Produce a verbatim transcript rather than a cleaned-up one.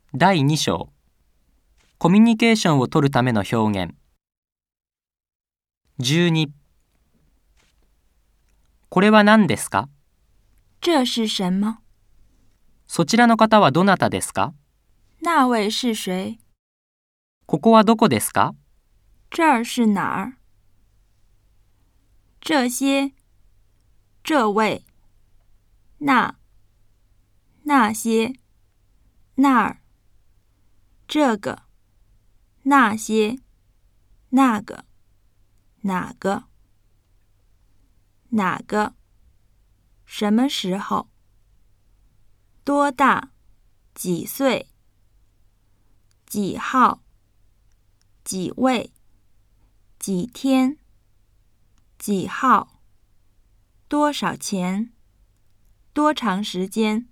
だいに章、コミュニケーションを取るための表現。じゅうに、これは何ですか？ 这是什么？ そちらの方はどなたですか？ 那位是谁？ ここはどこですか？ 这儿是哪儿？这些，这位，那，那些，那儿，这个，那些，那个，哪个，哪个，什么时候？多大？几岁？几号？几位？几天？几号？多少钱？多长时间？